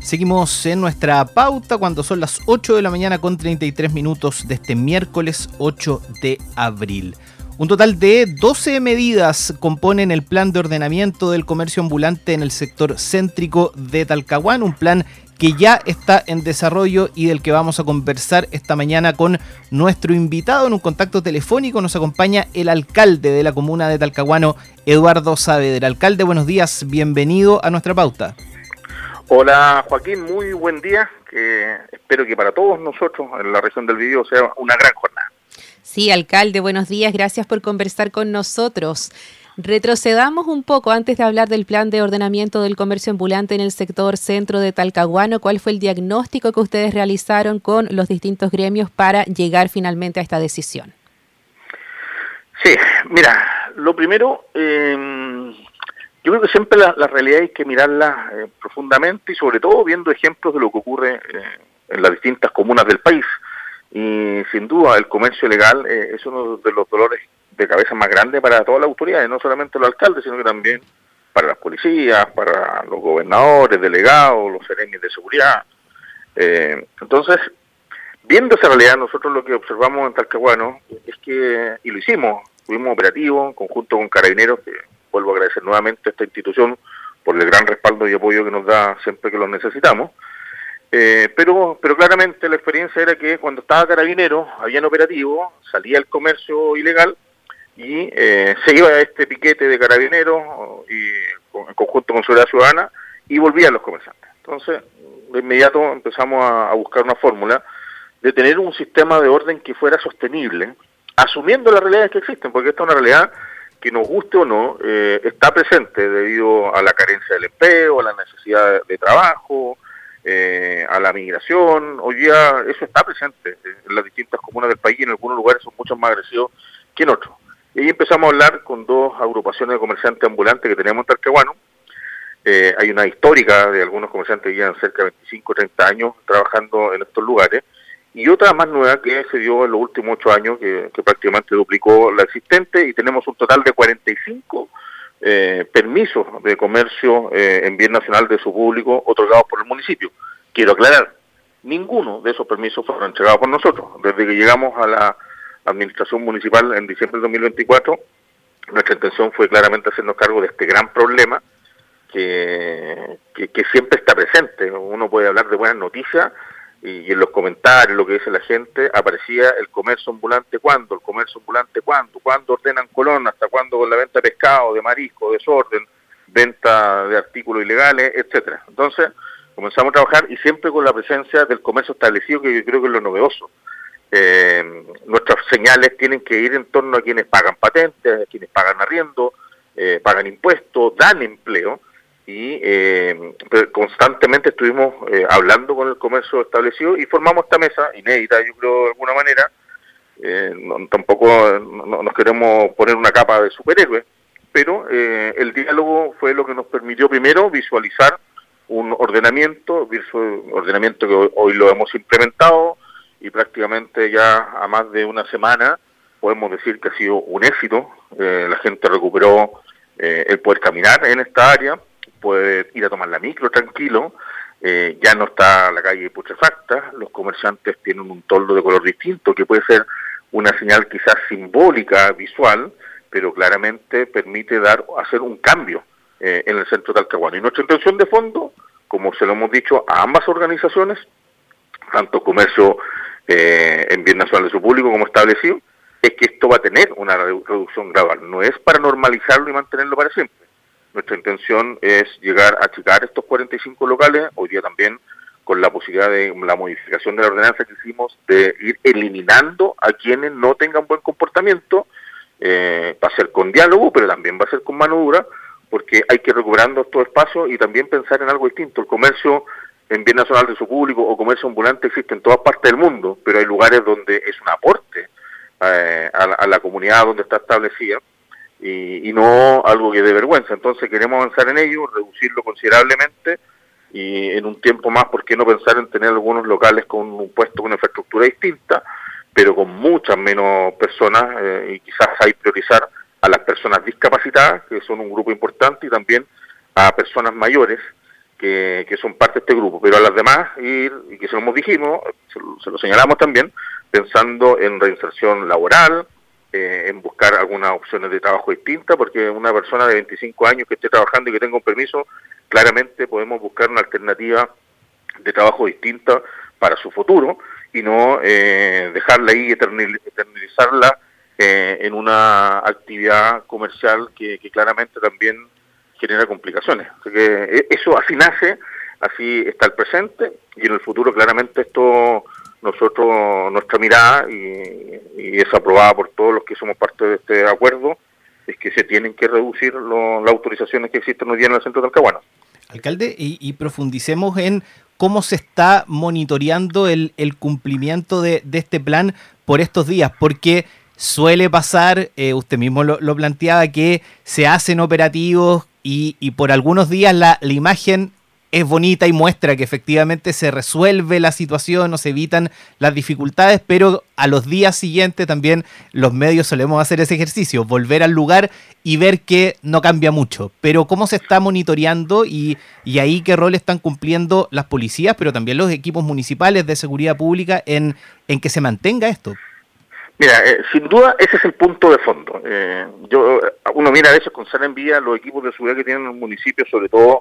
Seguimos en nuestra pauta cuando son las 8 de la mañana con 33 minutos de este miércoles 8 de abril. Un total de 12 medidas componen el plan de ordenamiento del comercio ambulante en el sector céntrico de Talcahuano, un plan que ya está en desarrollo y del que vamos a conversar esta mañana con nuestro invitado. En un contacto telefónico nos acompaña el alcalde de la comuna de Talcahuano, Eduardo Saavedra. Alcalde, buenos días, bienvenido a nuestra pauta. Hola Joaquín, muy buen día, espero que para todos nosotros en la región del Biobío sea una gran jornada. Sí, alcalde, buenos días, gracias por conversar con nosotros. Retrocedamos un poco antes de hablar del plan de ordenamiento del comercio ambulante en el sector centro de Talcahuano. ¿Cuál fue el diagnóstico que ustedes realizaron con los distintos gremios para llegar finalmente a esta decisión? Sí, mira, lo primero, yo creo que siempre la realidad hay que mirarla profundamente y sobre todo viendo ejemplos de lo que ocurre en las distintas comunas del país. Y sin duda el comercio ilegal es uno de los dolores de cabeza más grandes para todas las autoridades, no solamente los alcaldes, sino que también para las policías, para los gobernadores, delegados, los serenios de seguridad. Entonces, viendo esa realidad, nosotros lo que observamos en Talcahuano es que, y lo hicimos, tuvimos operativo en conjunto con Carabineros, que vuelvo a agradecer nuevamente a esta institución por el gran respaldo y apoyo que nos da siempre que lo necesitamos. Pero claramente la experiencia era que cuando estaba Carabineros, había un operativo, salía el comercio ilegal y se iba a este piquete de Carabineros y en conjunto con Seguridad Ciudadana y volvían los comerciantes. Entonces, de inmediato empezamos a buscar una fórmula de tener un sistema de orden que fuera sostenible, asumiendo las realidades que existen, porque esta es una realidad que nos guste o no, está presente debido a la carencia del empleo, a la necesidad de trabajo, a la migración. Hoy día eso está presente en las distintas comunas del país y en algunos lugares son mucho más agresivos que en otros. Y ahí empezamos a hablar con dos agrupaciones de comerciantes ambulantes que tenemos en Talcahuano. Hay una histórica de algunos comerciantes que llevan cerca de 25 o 30 años trabajando en estos lugares, y otra más nueva que se dio en los últimos 8 años, que prácticamente duplicó la existente, y tenemos un total de 45 permisos de comercio en bien nacional de uso público otorgados por el municipio. Quiero aclarar, ninguno de esos permisos fueron entregados por nosotros. Desde que llegamos a la administración municipal en diciembre de 2024, nuestra intención fue claramente hacernos cargo de este gran problema que siempre está presente. Uno puede hablar de buenas noticias y en los comentarios, lo que dice la gente, aparecía el comercio ambulante cuándo, el comercio ambulante cuándo ordenan Colón, hasta cuándo con la venta de pescado, de marisco, desorden, venta de artículos ilegales, etcétera. Entonces comenzamos a trabajar y siempre con la presencia del comercio establecido, que yo creo que es lo novedoso. Nuestras señales tienen que ir en torno a quienes pagan patentes, a quienes pagan arriendo, pagan impuestos, dan empleo. Y constantemente estuvimos hablando con el comercio establecido y formamos esta mesa, inédita yo creo de alguna manera. Tampoco nos queremos poner una capa de superhéroe, pero el diálogo fue lo que nos permitió primero visualizar un ordenamiento que hoy lo hemos implementado y prácticamente ya a más de una semana podemos decir que ha sido un éxito. La gente recuperó el poder caminar en esta área, puede ir a tomar la micro tranquilo, ya no está la calle putrefacta, los comerciantes tienen un toldo de color distinto, que puede ser una señal quizás simbólica, visual, pero claramente permite hacer un cambio en el centro de Talcahuano. Y nuestra intención de fondo, como se lo hemos dicho a ambas organizaciones, tanto comercio en bien nacional de su público como establecido, es que esto va a tener una reducción gradual, no es para normalizarlo y mantenerlo para siempre. Nuestra intención es llegar a achicar estos 45 locales, hoy día también con la posibilidad de la modificación de la ordenanza que hicimos, de ir eliminando a quienes no tengan buen comportamiento. Va a ser con diálogo, pero también va a ser con mano dura, porque hay que ir recuperando estos espacios y también pensar en algo distinto. El comercio en bien nacional de su público o comercio ambulante existe en todas partes del mundo, pero hay lugares donde es un aporte a la comunidad donde está establecida, y no algo que dé vergüenza. Entonces queremos avanzar en ello, reducirlo considerablemente y en un tiempo más, ¿por qué no pensar en tener algunos locales con un puesto con una infraestructura distinta, pero con muchas menos personas y quizás hay priorizar a las personas discapacitadas, que son un grupo importante, y también a personas mayores que son parte de este grupo, pero a las demás ir, y que se lo dijimos, se lo señalamos también, pensando en reinserción laboral, en buscar algunas opciones de trabajo distintas, porque una persona de 25 años que esté trabajando y que tenga un permiso, claramente podemos buscar una alternativa de trabajo distinta para su futuro y no dejarla ahí, eternizarla en una actividad comercial que claramente también genera complicaciones. Así que eso así nace, así está el presente, y en el futuro claramente esto nuestra mirada, y es aprobada por todos los que somos parte de este acuerdo, es que se tienen que reducir las autorizaciones que existen hoy día en el centro de Talcahuano. Alcalde, y profundicemos en cómo se está monitoreando el cumplimiento de este plan por estos días, porque suele pasar, usted mismo lo planteaba, que se hacen operativos y por algunos días la imagen es bonita y muestra que efectivamente se resuelve la situación o se evitan las dificultades, pero a los días siguientes también los medios solemos hacer ese ejercicio, volver al lugar y ver que no cambia mucho. Pero ¿cómo se está monitoreando y ahí qué rol están cumpliendo las policías, pero también los equipos municipales de seguridad pública en que se mantenga esto? Mira, sin duda ese es el punto de fondo. Uno mira a veces con sana envidia los equipos de seguridad que tienen los municipios, sobre todo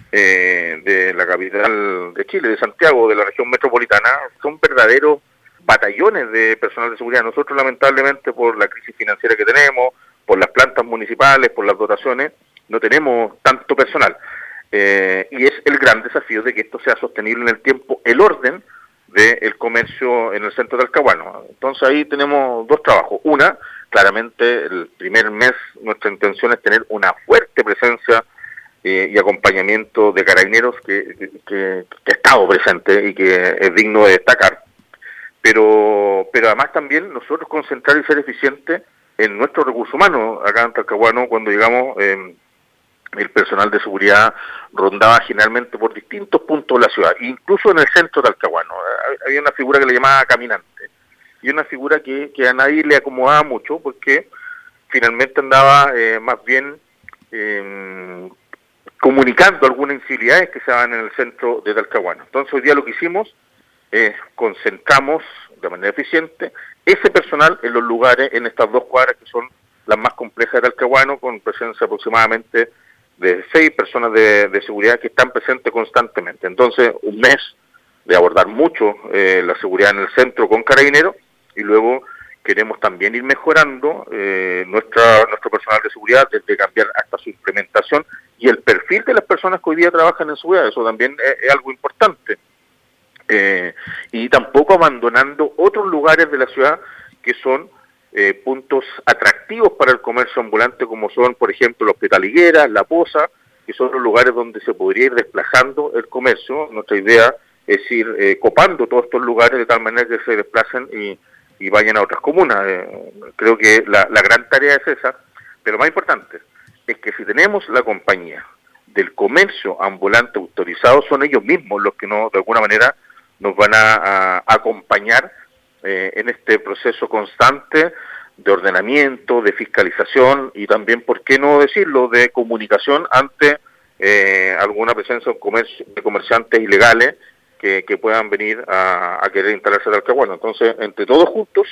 de la capital de Chile, de Santiago, de la región metropolitana. Son verdaderos batallones de personal de seguridad. Nosotros, lamentablemente, por la crisis financiera que tenemos, por las plantas municipales, por las dotaciones, no tenemos tanto personal. Y es el gran desafío de que esto sea sostenible en el tiempo, el orden del comercio en el centro de Talcahuano. Entonces ahí tenemos dos trabajos. Una, claramente el primer mes nuestra intención es tener una fuerte presencia y acompañamiento de carabineros que ha estado presente y que es digno de destacar. Pero además también nosotros concentrar y ser eficientes en nuestro recurso humano. Acá en Talcahuano, cuando llegamos, el personal de seguridad rondaba generalmente por distintos puntos de la ciudad, incluso en el centro de Talcahuano. Había una figura que le llamaba caminante, y una figura que a nadie le acomodaba mucho, porque finalmente andaba más bien comunicando algunas incivilidades que se daban en el centro de Talcahuano. Entonces hoy día lo que hicimos es concentramos de manera eficiente ese personal en los lugares, en estas dos cuadras que son las más complejas de Talcahuano, con presencia aproximadamente de 6 personas de seguridad que están presentes constantemente. Entonces, un mes de abordar mucho la seguridad en el centro con carabineros, y luego queremos también ir mejorando nuestro personal de seguridad, desde cambiar hasta su implementación y el perfil de las personas que hoy día trabajan en seguridad. Eso también es algo importante. Y tampoco abandonando otros lugares de la ciudad que son puntos atractivos para el comercio ambulante, como son, por ejemplo, la Hospital Higuera, La Poza, que son los lugares donde se podría ir desplazando el comercio. Nuestra idea es ir copando todos estos lugares de tal manera que se desplacen y vayan a otras comunas. Creo que la gran tarea es esa, pero más importante es que si tenemos la compañía del comercio ambulante autorizado, son ellos mismos los que de alguna manera nos van a acompañar en este proceso constante de ordenamiento, de fiscalización y también, ¿por qué no decirlo?, de comunicación ante alguna presencia de comerciantes ilegales que puedan venir a querer instalarse en Talcahuano. Entonces, entre todos juntos,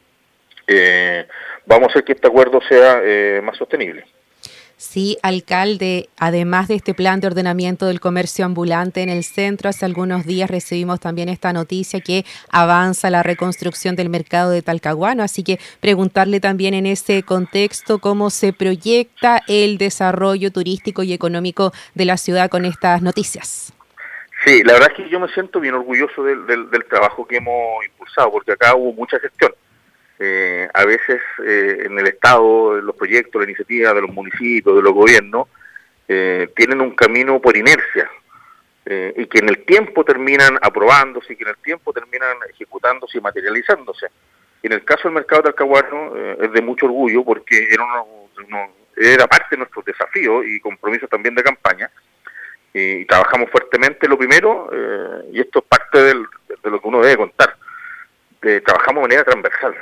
vamos a hacer que este acuerdo sea más sostenible. Sí, alcalde, además de este plan de ordenamiento del comercio ambulante en el centro, hace algunos días recibimos también esta noticia que avanza la reconstrucción del mercado de Talcahuano, así que preguntarle también en ese contexto cómo se proyecta el desarrollo turístico y económico de la ciudad con estas noticias. Sí, la verdad es que yo me siento bien orgulloso del trabajo que hemos impulsado, porque acá hubo mucha gestión. A veces en el Estado, los proyectos, la iniciativa de los municipios, de los gobiernos, tienen un camino por inercia y que en el tiempo terminan aprobándose y que en el tiempo terminan ejecutándose y materializándose. Y en el caso del mercado de Talcahuano es de mucho orgullo, porque era parte de nuestros desafíos y compromisos también de campaña, y trabajamos fuertemente. Lo primero, y esto es parte de lo que uno debe contar, trabajamos de manera transversal.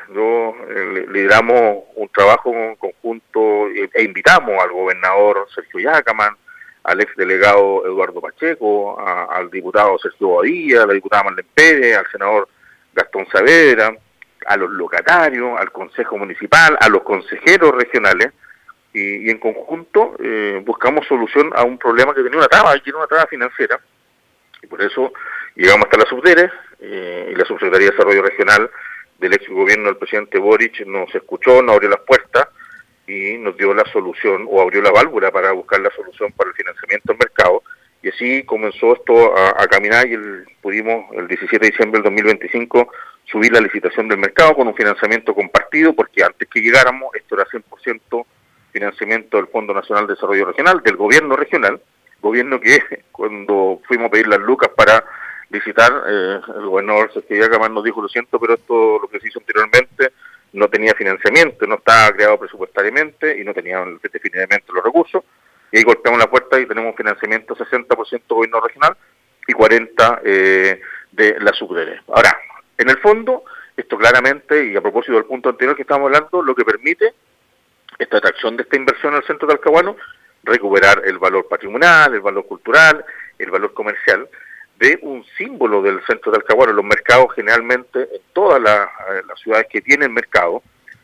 Lideramos un trabajo conjunto e invitamos al gobernador Sergio Yacaman, al exdelegado Eduardo Pacheco, al diputado Sergio Bobadilla, a la diputada Marlene Pérez, al senador Gastón Saavedra, a los locatarios, al Consejo Municipal, a los consejeros regionales, y en conjunto buscamos solución a un problema que tenía una traba financiera, y por eso llegamos hasta la Subdere, y la Subsecretaría de Desarrollo Regional del ex gobierno del presidente Boric nos escuchó, nos abrió las puertas y nos dio la solución, o abrió la válvula para buscar la solución para el financiamiento del mercado, y así comenzó esto a caminar, y pudimos el 17 de diciembre del 2025 subir la licitación del mercado con un financiamiento compartido, porque antes que llegáramos esto era 100% financiamiento del Fondo Nacional de Desarrollo Regional, del gobierno regional, gobierno que cuando fuimos a pedir las lucas para licitar, el gobernador Sergio Yacamán nos dijo: lo siento, pero esto, lo que se hizo anteriormente, no tenía financiamiento, no estaba creado presupuestariamente y no tenían definitivamente los recursos, y ahí golpeamos la puerta y tenemos financiamiento 60% gobierno regional y 40% de la Subdere. Ahora, en el fondo, esto claramente, y a propósito del punto anterior que estábamos hablando, lo que permite esta atracción de esta inversión al centro talcahuano, recuperar el valor patrimonial, el valor cultural, el valor comercial de un símbolo del centro talcahuano. Los mercados generalmente, en todas las ciudades que tienen mercado,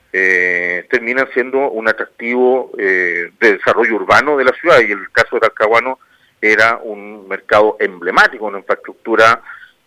terminan siendo un atractivo de desarrollo urbano de la ciudad, y el caso de Talcahuano era un mercado emblemático, una infraestructura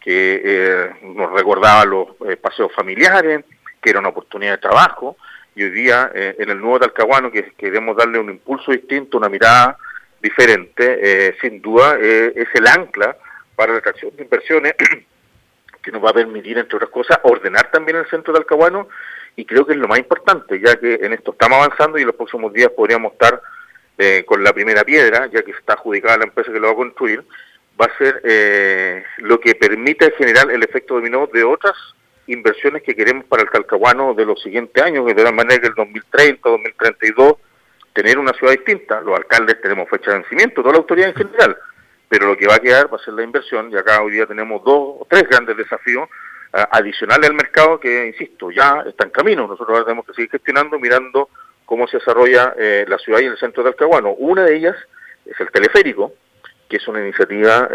que nos recordaba los paseos familiares, que era una oportunidad de trabajo, y hoy día en el nuevo Talcahuano, que queremos darle un impulso distinto, una mirada diferente, sin duda es el ancla para la atracción de inversiones que nos va a permitir, entre otras cosas, ordenar también el centro talcahuano, y creo que es lo más importante, ya que en esto estamos avanzando y en los próximos días podríamos estar con la primera piedra, ya que está adjudicada la empresa que lo va a construir, va a ser lo que permite generar el efecto dominó de otras inversiones que queremos para el talcahuano de los siguientes años, que de la manera que el 2030, 2032, tener una ciudad distinta. Los alcaldes tenemos fecha de vencimiento, toda la autoridad en general, pero lo que va a quedar va a ser la inversión, y acá hoy día tenemos 2 o 3 grandes desafíos adicionales al mercado que, insisto, ya está en camino. Nosotros ahora tenemos que seguir gestionando, mirando cómo se desarrolla la ciudad y el centro de Talcahuano. Una de ellas es el teleférico, que es una iniciativa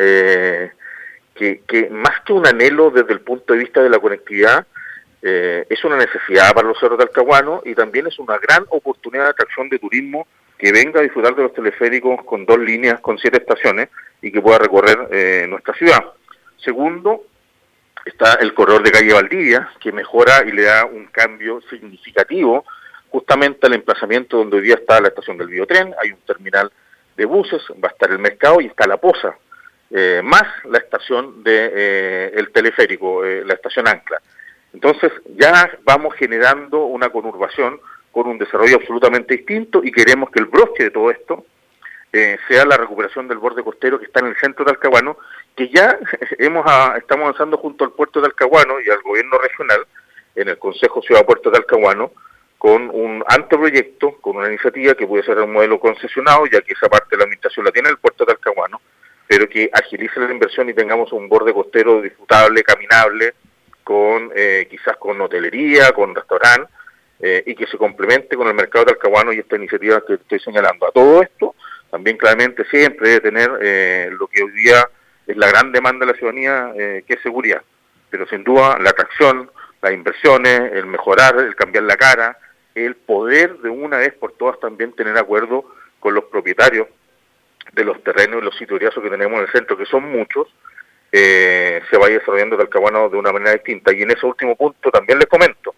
que más que un anhelo desde el punto de vista de la conectividad, es una necesidad para los cerros talcahuanos, y también es una gran oportunidad de atracción de turismo que venga a disfrutar de los teleféricos con 2 líneas, con 7 estaciones, y que pueda recorrer nuestra ciudad. Segundo, está el corredor de calle Valdivia, que mejora y le da un cambio significativo justamente al emplazamiento donde hoy día está la estación del Biotren. Hay un terminal de buses, va a estar el mercado y está la Poza, más la estación de el teleférico, la estación Ancla. Entonces ya vamos generando una conurbación con un desarrollo absolutamente distinto, y queremos que el broche de todo esto sea la recuperación del borde costero que está en el centro de Talcahuano, que ya estamos avanzando junto al puerto de Talcahuano y al gobierno regional en el Consejo Ciudad Puerto de Talcahuano con un anteproyecto, con una iniciativa que puede ser un modelo concesionado, ya que esa parte de la administración la tiene el puerto de Talcahuano, pero que agilice la inversión y tengamos un borde costero disfrutable, caminable, con quizás con hotelería, con restaurante, y que se complemente con el mercado de Talcahuano y esta iniciativa que estoy señalando. A todo esto, también claramente siempre debe tener lo que hoy día es la gran demanda de la ciudadanía, que es seguridad. Pero sin duda la atracción, las inversiones, el mejorar, el cambiar la cara, el poder de una vez por todas también tener acuerdo con los propietarios de los terrenos y los sitios que tenemos en el centro, que son muchos, se vaya desarrollando Talcahuano de una manera distinta. Y en ese último punto también les comento,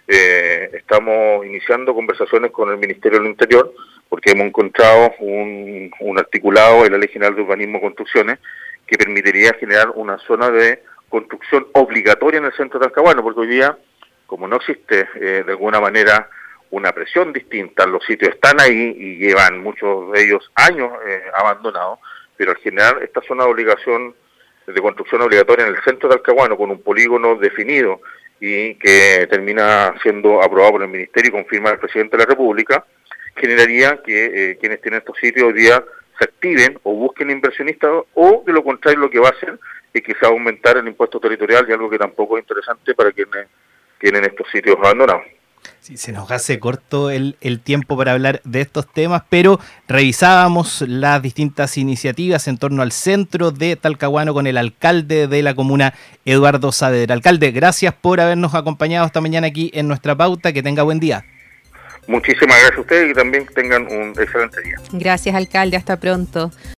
estamos iniciando conversaciones con el Ministerio del Interior, porque hemos encontrado un articulado en la Ley General de Urbanismo y Construcciones que permitiría generar una zona de construcción obligatoria en el centro de Talcahuano, porque hoy día, como no existe de alguna manera una presión distinta, los sitios están ahí y llevan muchos de ellos años abandonados, pero al generar esta zona de obligación de construcción obligatoria en el centro de Talcahuano con un polígono definido y que termina siendo aprobado por el Ministerio y confirma el Presidente de la República, generaría que quienes tienen estos sitios hoy día se activen o busquen inversionistas, o de lo contrario lo que va a hacer es que se va a aumentar el impuesto territorial, y algo que tampoco es interesante para quienes tienen estos sitios abandonados. Sí, se nos hace corto el tiempo para hablar de estos temas, pero revisábamos las distintas iniciativas en torno al centro de Talcahuano con el alcalde de la comuna, Eduardo Saavedra. Alcalde, gracias por habernos acompañado esta mañana aquí en nuestra pauta. Que tenga buen día. Muchísimas gracias a ustedes y también tengan un excelente día. Gracias, alcalde. Hasta pronto.